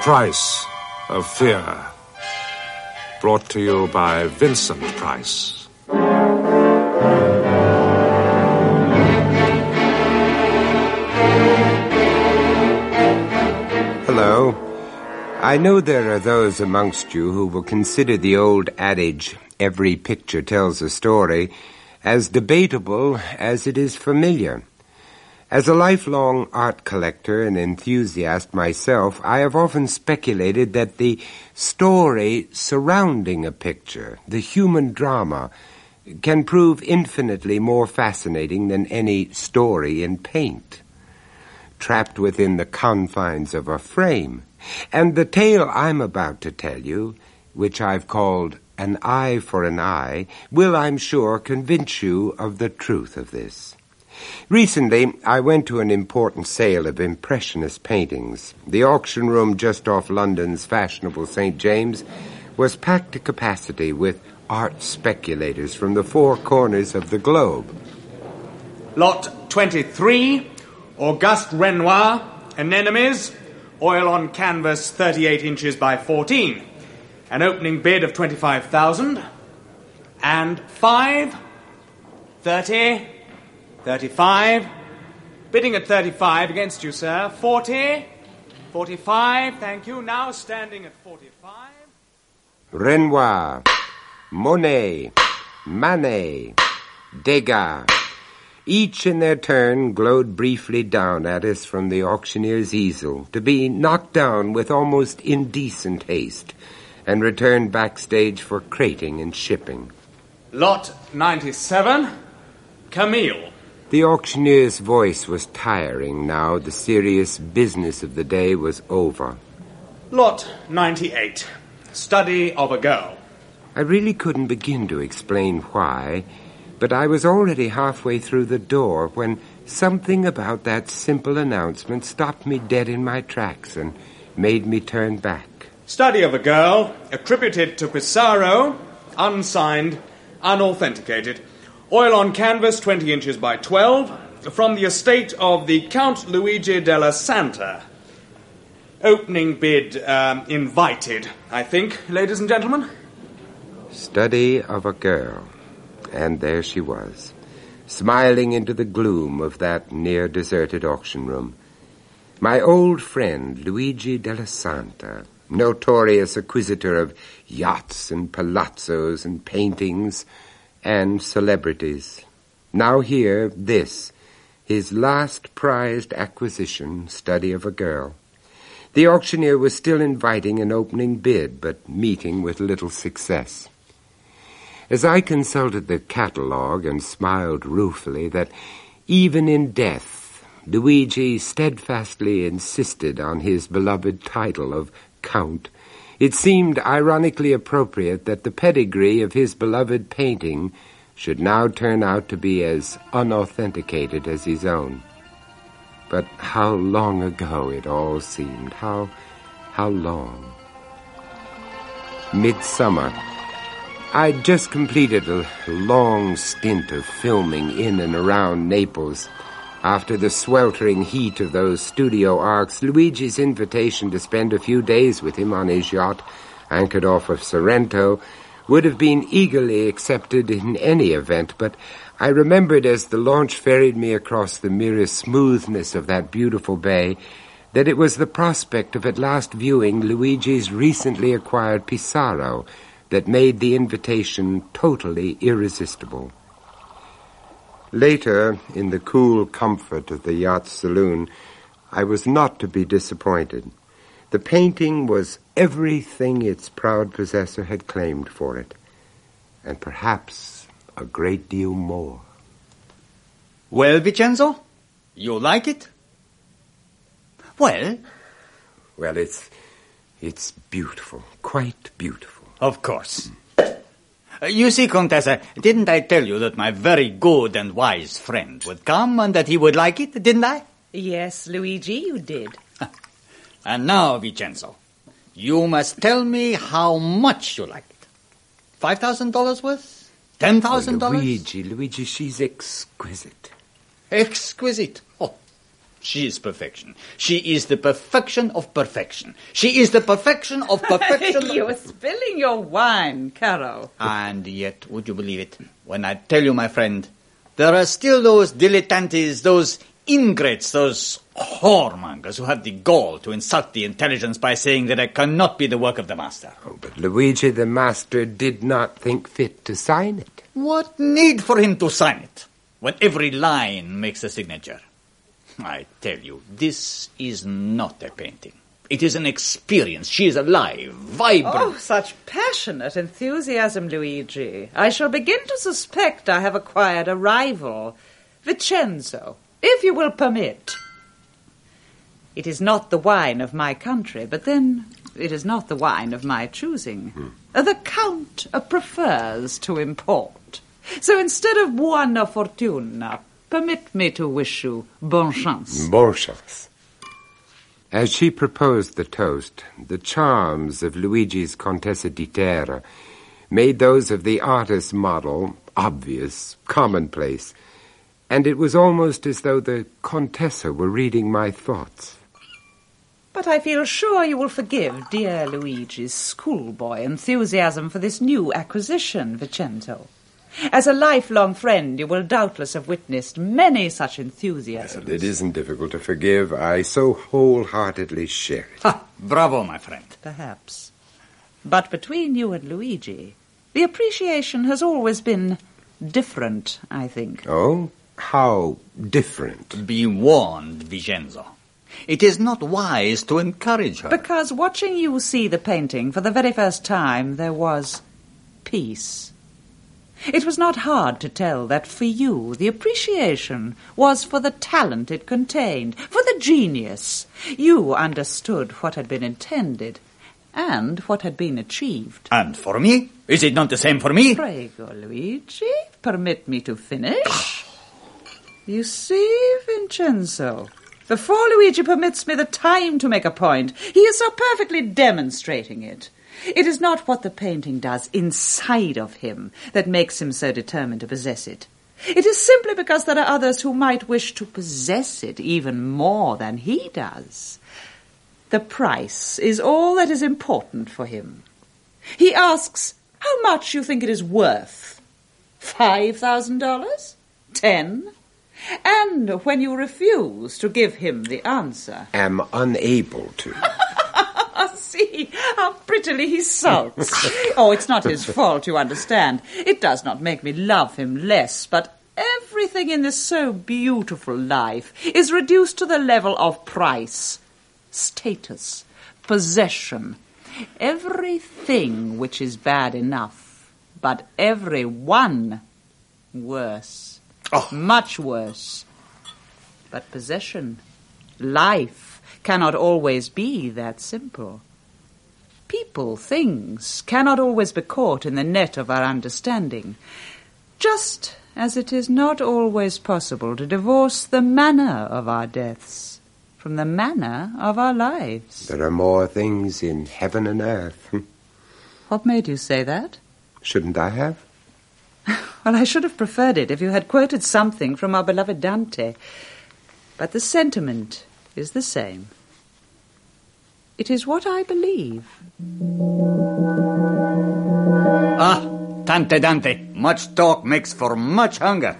Price of Fear. Brought to you by Vincent Price. Hello. I know there are those amongst you who will consider the old adage, every picture tells a story, as debatable as it is familiar. As a lifelong art collector and enthusiast myself, I have often speculated that the story surrounding a picture, the human drama, can prove infinitely more fascinating than any story in paint. Trapped within the confines of a frame. And the tale I'm about to tell you, which I've called An Eye for an Eye, will, I'm sure, convince you of the truth of this. Recently, I went to an important sale of Impressionist paintings. The auction room just off London's fashionable St. James was packed to capacity with art speculators from the four corners of the globe. Lot 23, Auguste Renoir, Anemones, oil on canvas 38 inches by 14. An opening bid of 25,000. And 5, 30... 35. Bidding at 35 against you, sir. 40. 45. Thank you. Now standing at 45. Renoir, Monet, Manet, Degas. Each in their turn glowed briefly down at us from the auctioneer's easel, to be knocked down with almost indecent haste, and returned backstage for crating and shipping. Lot 97, Camille. The auctioneer's voice was tiring now. The serious business of the day was over. Lot 98, Study of a Girl. I really couldn't begin to explain why, but I was already halfway through the door when something about that simple announcement stopped me dead in my tracks and made me turn back. Study of a Girl, attributed to Pissarro, unsigned, unauthenticated. Oil on canvas 20 inches by 12, from the estate of the Count Luigi della Santa. Opening bid invited, I think, ladies and gentlemen. Study of a Girl. And there she was, smiling into the gloom of that near-deserted auction room. My old friend, Luigi della Santa, notorious acquisitor of yachts and palazzos and paintings and celebrities. Now here, this, his last prized acquisition, Study of a Girl. The auctioneer was still inviting an opening bid, but meeting with little success. As I consulted the catalogue and smiled ruefully that even in death, Luigi steadfastly insisted on his beloved title of Count, it seemed ironically appropriate that the pedigree of his beloved painting should now turn out to be as unauthenticated as his own. But how long ago it all seemed. How long. Midsummer. I'd just completed a long stint of filming in and around Naples. After the sweltering heat of those studio arcs, Luigi's invitation to spend a few days with him on his yacht, anchored off of Sorrento, would have been eagerly accepted in any event, but I remembered as the launch ferried me across the mirror smoothness of that beautiful bay that it was the prospect of at last viewing Luigi's recently acquired Pissarro that made the invitation totally irresistible. Later, in the cool comfort of the yacht's saloon, I was not to be disappointed. The painting was everything its proud possessor had claimed for it, and perhaps a great deal more. Well, Vincenzo, you like it? Well, it's beautiful, quite beautiful. Of course. You see, Contessa, didn't I tell you that my very good and wise friend would come and that he would like it, didn't I? Yes, Luigi, you did. And now, Vincenzo, you must tell me how much you like it. $5,000 worth? $10,000? Luigi, she's exquisite. Exquisite? Oh, She is perfection. She is the perfection of perfection. She is the perfection of perfection. You are spilling your wine, Caro. And yet, would you believe it, when I tell you, my friend, there are still those dilettantes, those ingrates, those whoremongers who have the gall to insult the intelligence by saying that it cannot be the work of the master. Oh, but Luigi, the master, did not think fit to sign it. What need for him to sign it, when every line makes a signature? I tell you, this is not a painting. It is an experience. She is alive, vibrant. Oh, such passionate enthusiasm, Luigi. I shall begin to suspect I have acquired a rival. Vincenzo, if you will permit. It is not the wine of my country, but then it is not the wine of my choosing. The Count prefers to import. So instead of buona fortuna, permit me to wish you bonne chance. Bonne chance. As she proposed the toast, the charms of Luigi's Contessa di Terra made those of the artist's model obvious, commonplace, and it was almost as though the Contessa were reading my thoughts. But I feel sure you will forgive dear Luigi's schoolboy enthusiasm for this new acquisition, Vincenzo. As a lifelong friend, you will doubtless have witnessed many such enthusiasms. It isn't difficult to forgive. I so wholeheartedly share it. Ha! Bravo, my friend. Perhaps. But between you and Luigi, the appreciation has always been different, I think. Oh? How different? Be warned, Vincenzo. It is not wise to encourage her. Because watching you see the painting for the very first time, there was peace. It was not hard to tell that for you the appreciation was for the talent it contained, for the genius. You understood what had been intended and what had been achieved. And for me? Is it not the same for me? Prego, Luigi, permit me to finish. You see, Vincenzo, before Luigi permits me the time to make a point, he is so perfectly demonstrating it. It is not what the painting does inside of him that makes him so determined to possess it. It is simply because there are others who might wish to possess it even more than he does. The price is all that is important for him. He asks how much you think it is worth. $5,000? 10? And when you refuse to give him the answer... Am unable to. See how prettily he sulks. Oh, it's not his fault, you understand. It does not make me love him less, but everything in this so beautiful life is reduced to the level of price, status, possession. Everything which is bad enough, but every one worse. Oh. Much worse. But possession, life, cannot always be that simple. People, things, cannot always be caught in the net of our understanding, just as it is not always possible to divorce the manner of our deaths from the manner of our lives. There are more things in heaven and earth. What made you say that? Shouldn't I have? Well, I should have preferred it if you had quoted something from our beloved Dante. But the sentiment is the same. It is what I believe. Ah, tante Dante. Much talk makes for much hunger.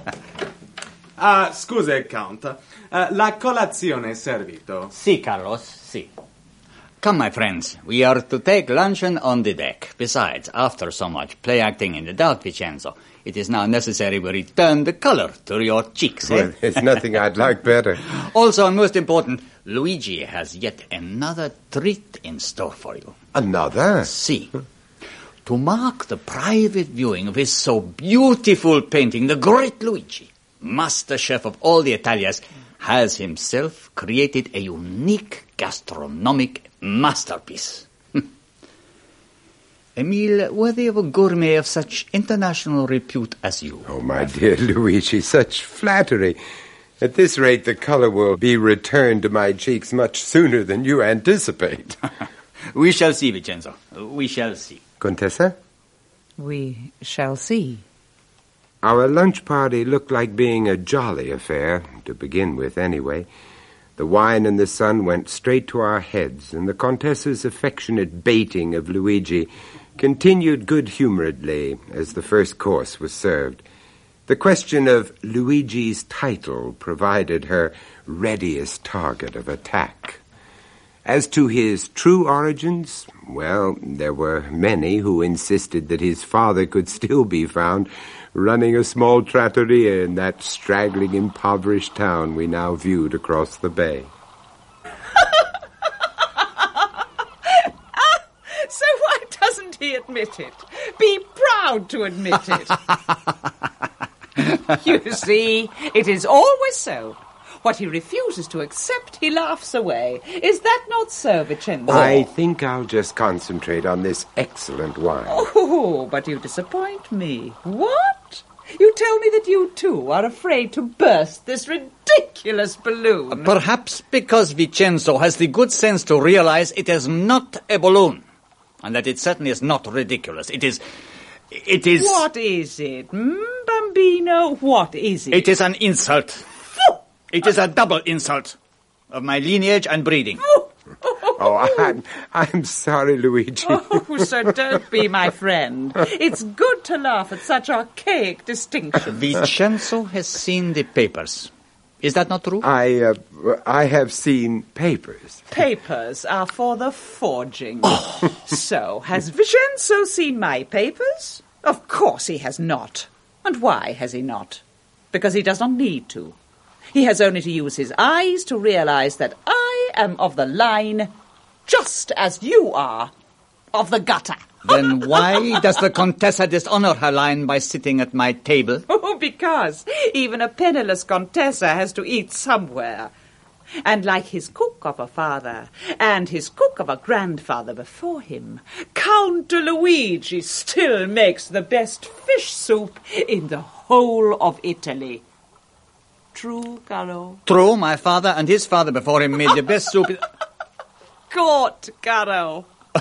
Scusi, Count. La colazione è servito. Si, Carlos, si. Come, my friends, we are to take luncheon on the deck. Besides, after so much play-acting in the dark, Vincenzo, it is now necessary we return the color to your cheeks, Well, there's nothing I'd like better. Also, and most important, Luigi has yet another treat in store for you. Another? See, to mark the private viewing of his so beautiful painting, the great Luigi, master chef of all the Italias, has himself created a unique gastronomic masterpiece. A meal worthy of a gourmet of such international repute as you. Oh, my dear Luigi, such flattery. At this rate, the color will be returned to my cheeks much sooner than you anticipate. We shall see, Vincenzo. We shall see. Contessa? We shall see. Our lunch party looked like being a jolly affair, to begin with anyway. The wine and the sun went straight to our heads, and the Contessa's affectionate baiting of Luigi continued good-humoredly as the first course was served. The question of Luigi's title provided her readiest target of attack. As to his true origins, well, there were many who insisted that his father could still be found running a small trattoria in that straggling, impoverished town we now viewed across the bay. So why doesn't he admit it? Be proud to admit it. You see, it is always so. What he refuses to accept, he laughs away. Is that not so, Vincenzo? I think I'll just concentrate on this excellent wine. Oh, but you disappoint me. What? You tell me that you, too, are afraid to burst this ridiculous balloon. Perhaps because Vincenzo has the good sense to realize it is not a balloon, and that it certainly is not ridiculous. It is... What is it, Bambino? What is it? It is an insult. It is a double insult of my lineage and breeding. Oh, I'm sorry, Luigi. Oh, so don't be my friend. It's good to laugh at such archaic distinctions. Vincenzo has seen the papers. Is that not true? I have seen papers. Papers are for the forging. So, has Vincenzo seen my papers? Of course he has not. And why has he not? Because he does not need to. He has only to use his eyes to realize that I am of the line just as you are of the gutter. Then why does the Contessa dishonor her line by sitting at my table? Oh, because even a penniless Contessa has to eat somewhere. And like his cook of a father and his cook of a grandfather before him, Count Luigi still makes the best fish soup in the whole of Italy. True, Caro? True, my father and his father before him made the best soup. Good, Caro.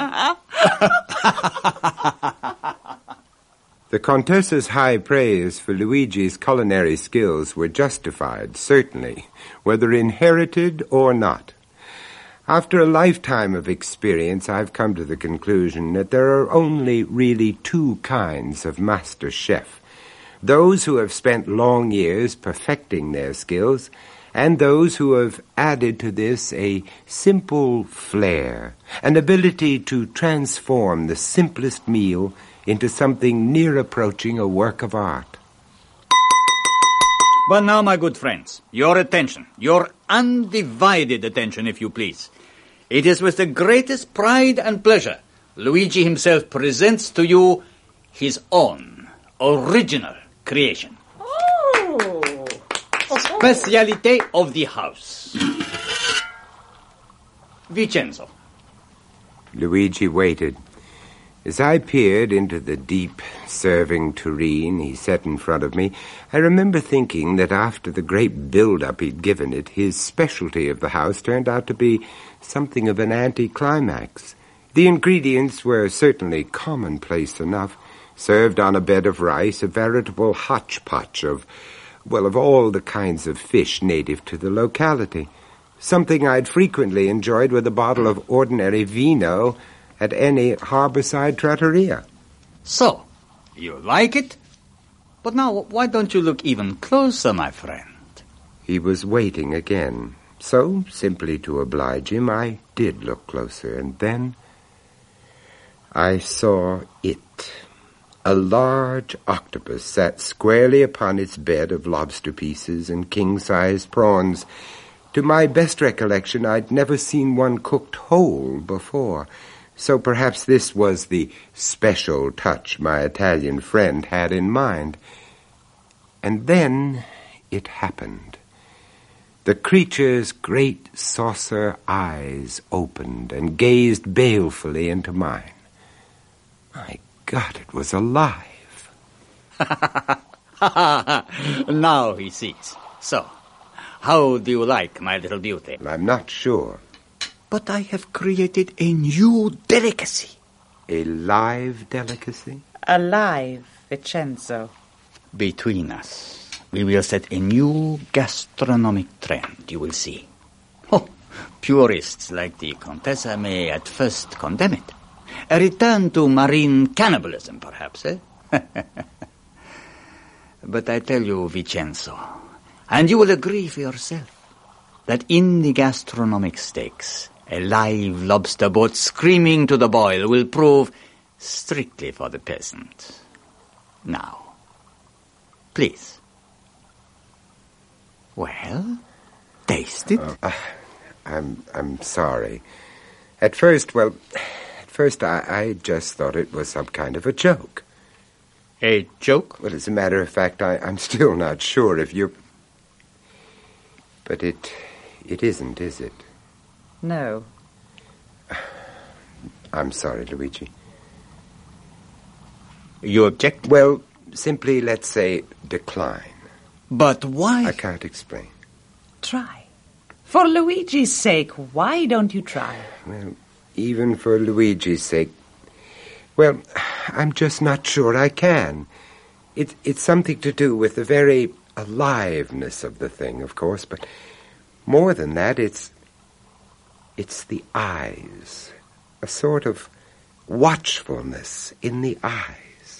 The Contessa's high praise for Luigi's culinary skills were justified, certainly, whether inherited or not. After a lifetime of experience, I've come to the conclusion that there are only really two kinds of master chef. Those who have spent long years perfecting their skills, and those who have added to this a simple flair, an ability to transform the simplest meal into something near approaching a work of art. But now, my good friends, your attention, your undivided attention, if you please. It is with the greatest pride and pleasure Luigi himself presents to you his own original creation. Oh! Specialité of the house. Vincenzo. Luigi waited. As I peered into the deep, serving tureen he set in front of me, I remember thinking that after the great build-up he'd given it, his specialty of the house turned out to be something of an anticlimax. The ingredients were certainly commonplace enough, served on a bed of rice, a veritable hodgepodge of all the kinds of fish native to the locality. Something I'd frequently enjoyed with a bottle of ordinary vino at any harborside trattoria. So, you like it? But now, why don't you look even closer, my friend? He was waiting again. So, simply to oblige him, I did look closer, and then I saw it. A large octopus sat squarely upon its bed of lobster pieces and king-sized prawns. To my best recollection, I'd never seen one cooked whole before. So perhaps this was the special touch my Italian friend had in mind. And then it happened. The creature's great saucer eyes opened and gazed balefully into mine. My God, it was alive. Now he sees. So, how do you like my little beauty? I'm not sure. But I have created a new delicacy. A live delicacy? Alive, Vincenzo. Between us, we will set a new gastronomic trend, you will see. Oh, purists like the Contessa may at first condemn it. A return to marine cannibalism, perhaps, eh? But I tell you, Vincenzo, and you will agree for yourself, that in the gastronomic stakes, a live lobster boat screaming to the boil will prove strictly for the peasant. Now, please. Well, taste it. I'm sorry. At first I just thought it was some kind of a joke. A joke? Well, as a matter of fact, I'm still not sure if you're... But it isn't, is it? No. I'm sorry, Luigi. You object? Well, simply, let's say, decline. But why? I can't explain. Try. For Luigi's sake, why don't you try? Well, even for Luigi's sake, well, I'm just not sure I can. It's something to do with the very aliveness of the thing, of course, but more than that, it's the eyes. A sort of watchfulness in the eyes.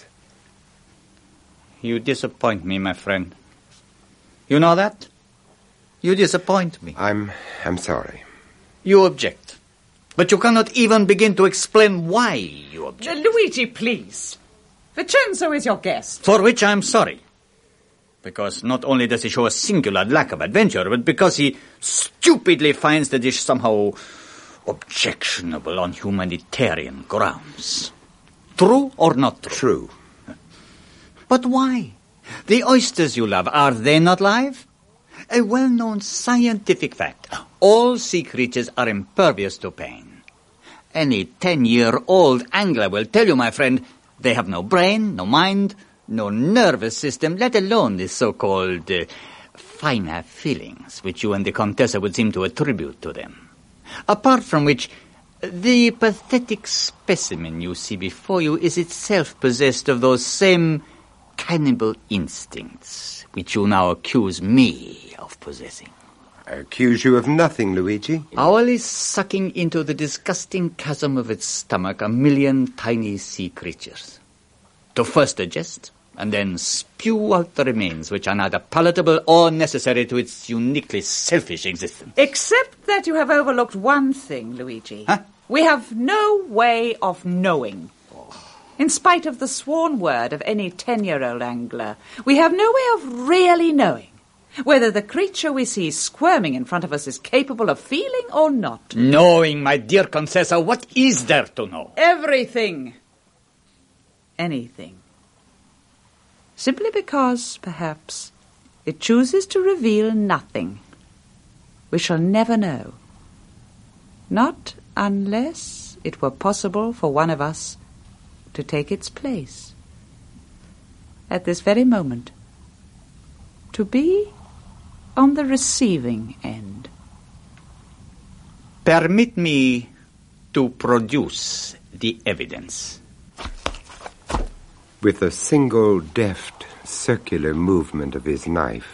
You disappoint me, my friend. You know that? You disappoint me. I'm sorry. You object. But you cannot even begin to explain why you object. Luigi, please. Vincenzo is your guest. For which I am sorry. Because not only does he show a singular lack of adventure, but because he stupidly finds the dish somehow objectionable on humanitarian grounds. True or not true? True. But why? The oysters you love, are they not live? A well-known scientific fact. All sea creatures are impervious to pain. Any 10-year-old angler will tell you, my friend, they have no brain, no mind, no nervous system, let alone the so-called finer feelings which you and the Contessa would seem to attribute to them. Apart from which, the pathetic specimen you see before you is itself possessed of those same cannibal instincts which you now accuse me of possessing. I accuse you of nothing, Luigi. Hourly sucking into the disgusting chasm of its stomach a million tiny sea creatures. To first digest, and then spew out the remains which are neither palatable or necessary to its uniquely selfish existence. Except that you have overlooked one thing, Luigi. Huh? We have no way of knowing. In spite of the sworn word of any 10-year-old angler, we have no way of really knowing whether the creature we see squirming in front of us is capable of feeling or not. Knowing, my dear Contessa, what is there to know? Everything. Anything. Simply because, perhaps, it chooses to reveal nothing. We shall never know. Not unless it were possible for one of us to take its place. At this very moment. To be on the receiving end. Permit me to produce the evidence. With a single deft, circular movement of his knife,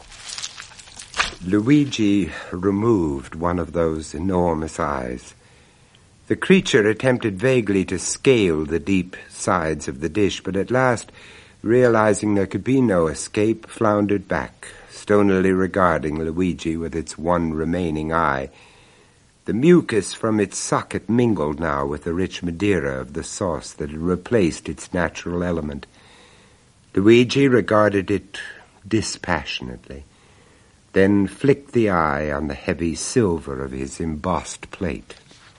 Luigi removed one of those enormous eyes. The creature attempted vaguely to scale the deep sides of the dish, but at last, realizing there could be no escape, floundered back, stonily regarding Luigi with its one remaining eye. The mucus from its socket mingled now with the rich Madeira of the sauce that had replaced its natural element. Luigi regarded it dispassionately, then flicked the eye on the heavy silver of his embossed plate.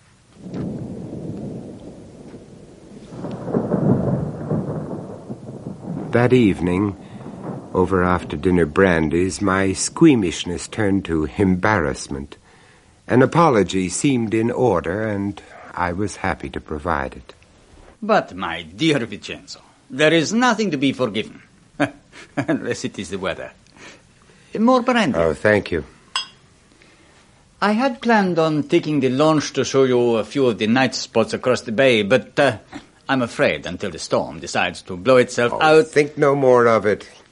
That evening, over after-dinner brandies, my squeamishness turned to embarrassment. An apology seemed in order, and I was happy to provide it. But, my dear Vincenzo, there is nothing to be forgiven. Unless it is the weather. More brandy. Oh, thank you. I had planned on taking the launch to show you a few of the night spots across the bay, but I'm afraid until the storm decides to blow itself out... Think no more of it.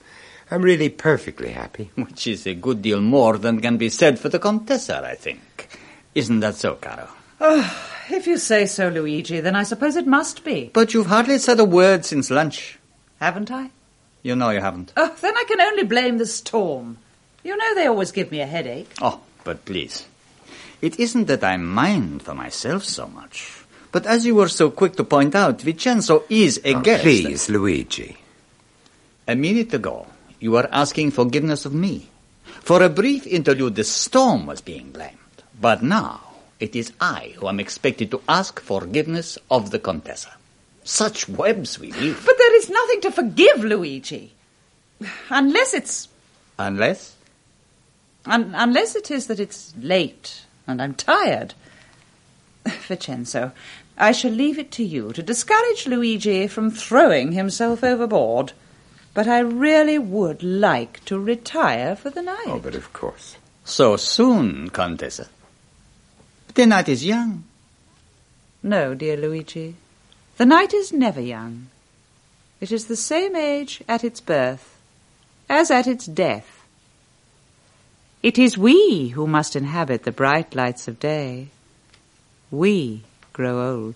I'm really perfectly happy. Which is a good deal more than can be said for the Contessa, I think. Isn't that so, Caro? Oh, if you say so, Luigi, then I suppose it must be. But you've hardly said a word since lunch. Haven't I? You know you haven't. Oh, then I can only blame the storm. You know they always give me a headache. Oh, but please. It isn't that I mind for myself so much. But as you were so quick to point out, Vincenzo is a guest. Please, Luigi. A minute ago, you were asking forgiveness of me. For a brief interlude, the storm was being blamed. But now, it is I who am expected to ask forgiveness of the Contessa. Such webs we weave. But there is nothing to forgive, Luigi. Unless it's... Unless? Unless it is that it's late and I'm tired. Vincenzo, I shall leave it to you to discourage Luigi from throwing himself overboard. But I really would like to retire for the night. Oh, but of course. So soon, Contessa. The night is young. No, dear Luigi. The night is never young. It is the same age at its birth as at its death. It is we who must inhabit the bright lights of day. We grow old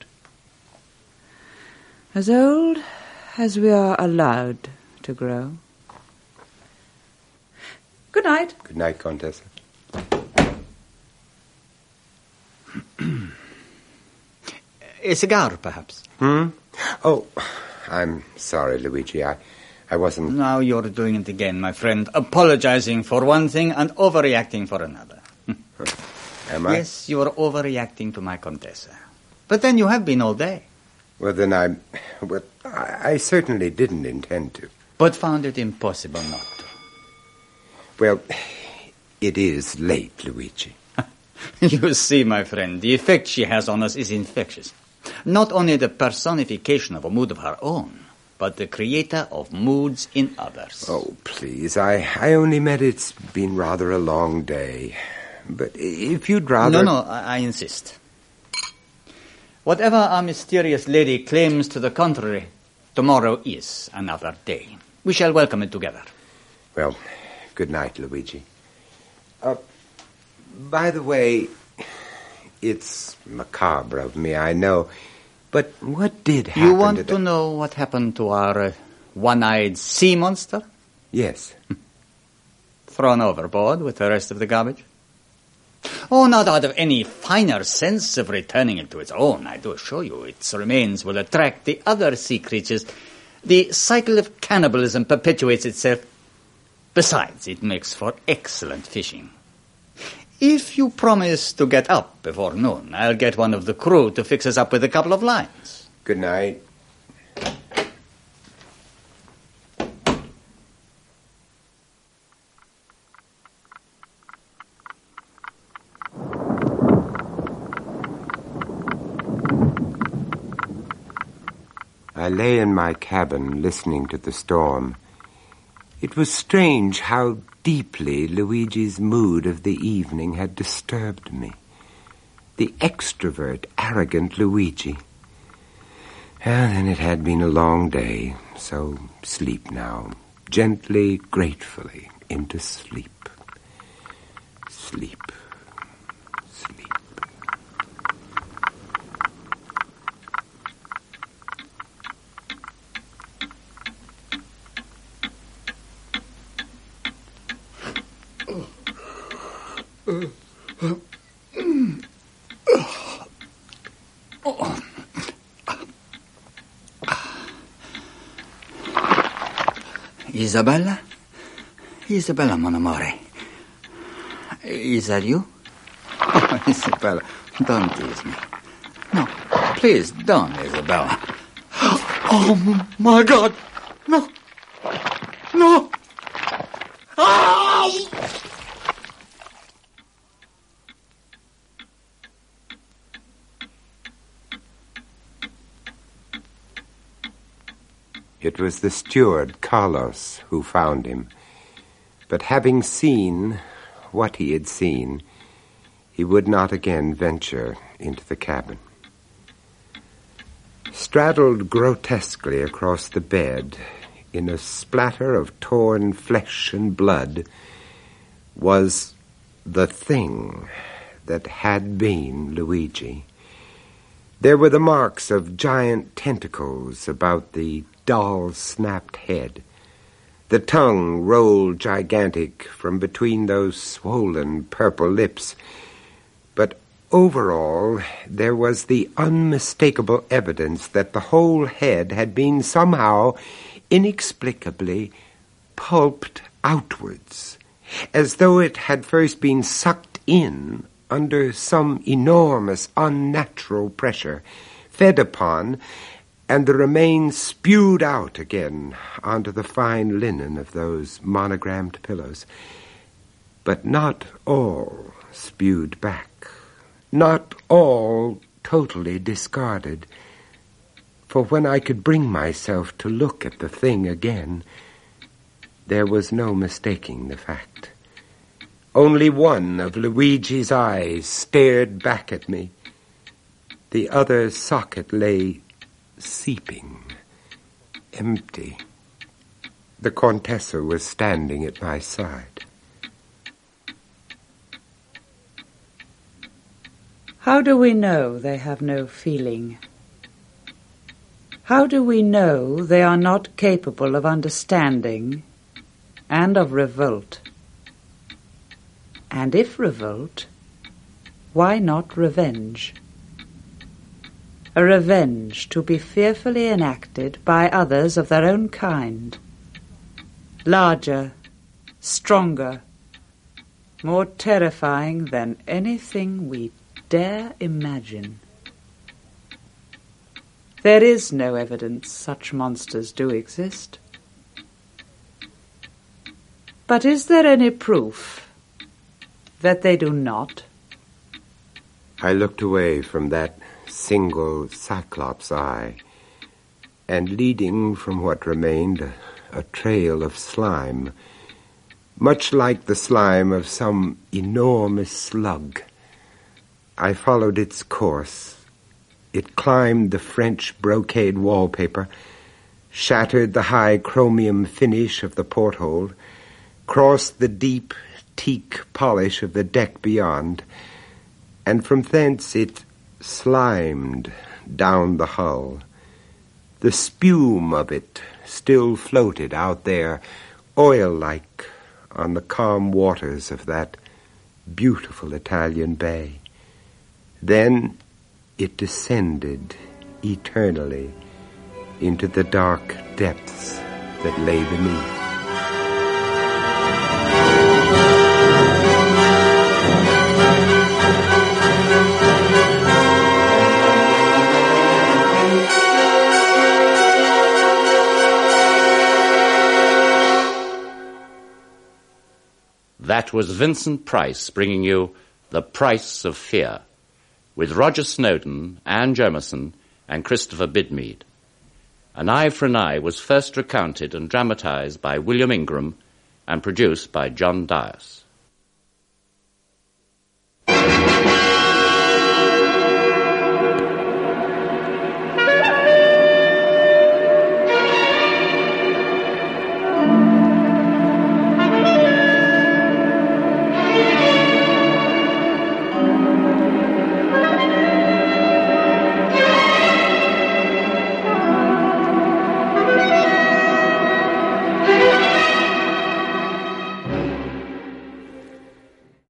as we are allowed to grow. Good night. Good night, Contessa. A cigar, perhaps? Oh, I'm sorry, Luigi. I wasn't... Now you're doing it again, my friend. Apologizing for one thing and overreacting for another. Am I? Yes, you are overreacting to my Contessa. But then you have been all day. Well, then I certainly didn't intend to. But found it impossible not to. Well, it is late, Luigi. You see, my friend, the effect she has on us is infectious. Not only the personification of a mood of her own, but the creator of moods in others. Oh, please, I only meant it's been rather a long day. But if you'd rather... No, I insist. Whatever our mysterious lady claims to the contrary, tomorrow is another day. We shall welcome it together. Well, good night, Luigi. By the way, it's macabre of me, I know, but what did happen? You want to know what happened to our one-eyed sea monster? Yes. Thrown overboard with the rest of the garbage? Oh, not out of any finer sense of returning it to its own. I do assure you its remains will attract the other sea creatures. The cycle of cannibalism perpetuates itself. Besides, it makes for excellent fishing. If you promise to get up before noon, I'll get one of the crew to fix us up with a couple of lines. Good night. I lay in my cabin listening to the storm. It was strange how deeply Luigi's mood of the evening had disturbed me. The extrovert, arrogant Luigi. And then it had been a long day, so sleep now, gently, gratefully, into sleep. Sleep. Sleep. Isabella? Isabella, mon amore. Is that you? Oh, Isabella, don't tease me. No, please don't, Isabella. Oh, my God. No. No. Ah! It was the steward, Carlos, who found him. But having seen what he had seen, he would not again venture into the cabin. Straddled grotesquely across the bed, in a splatter of torn flesh and blood, was the thing that had been Luigi. There were the marks of giant tentacles about the doll's snapped head. The tongue rolled gigantic from between those swollen purple lips. But overall, there was the unmistakable evidence that the whole head had been somehow, inexplicably, pulped outwards, as though it had first been sucked in under some enormous, unnatural pressure, fed upon, and the remains spewed out again onto the fine linen of those monogrammed pillows. But not all spewed back, not all totally discarded. For when I could bring myself to look at the thing again, there was no mistaking the fact. Only one of Luigi's eyes stared back at me. The other socket lay seeping, empty. The Contessa was standing at my side. How do we know they have no feeling? How do we know they are not capable of understanding and of revolt? And if revolt, why not revenge? A revenge to be fearfully enacted by others of their own kind, larger, stronger, more terrifying than anything we dare imagine. There is no evidence such monsters do exist. But is there any proof that they do not? I looked away from that single cyclops eye, and leading from what remained a trail of slime, much like the slime of some enormous slug, I followed its course. It climbed the French brocade wallpaper, shattered the high chromium finish of the porthole, crossed the deep teak polish of the deck beyond, and from thence it slimed down the hull. The spume of it still floated out there, oil-like, on the calm waters of that beautiful Italian bay. Then it descended eternally into the dark depths that lay beneath. That was Vincent Price bringing you The Price of Fear, with Roger Snowden, Anne Jemison, and Christopher Bidmead. An Eye for an Eye was first recounted and dramatized by William Ingram and produced by John Dias.